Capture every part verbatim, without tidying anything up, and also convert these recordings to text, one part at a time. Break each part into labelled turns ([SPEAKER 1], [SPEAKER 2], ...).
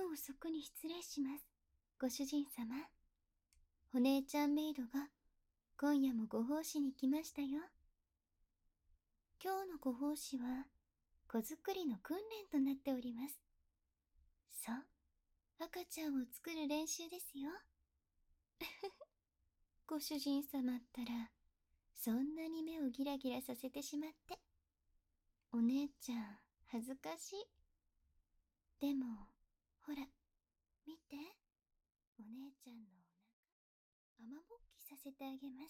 [SPEAKER 1] 遅くに失礼します。ご主人様。お姉ちゃんメイドが今夜もご奉仕に来ましたよ。今日のご奉仕は子作りの訓練となっております。そう、赤ちゃんを作る練習ですよ。ご主人様ったらそんなに目をギラギラさせてしまって。お姉ちゃん恥ずかしい。でもほら見て、お姉ちゃんのお腹雨ぼっきさせてあげます。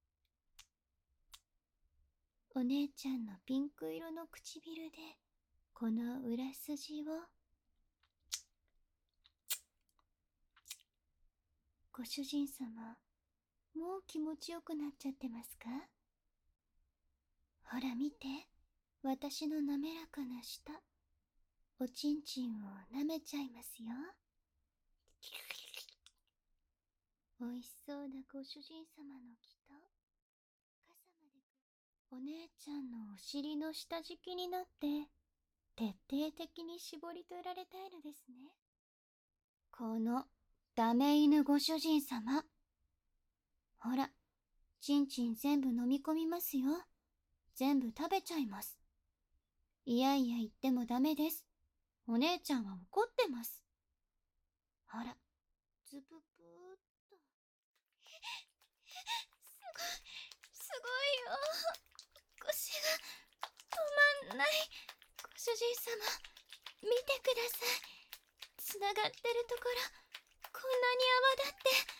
[SPEAKER 1] お姉ちゃんのピンク色の唇でこの裏筋を。ご主人様、もう気持ちよくなっちゃってますか？ほら見て、私の滑らかな舌、おちんちんを舐めちゃいますよ。おいしそうなご主人様の気と傘までく。お姉ちゃんのお尻の下敷きになって徹底的に絞り取られたいのですね。このダメ犬ご主人様、ほら、ちんちん全部飲み込みますよ。全部食べちゃいます。いやいや言ってもダメです。お姉ちゃんは怒ってます。ほら、ズブブーっと。すごいよ。腰が止まんない。ご主人様、見てください。つながってるところ、こんなに泡立って。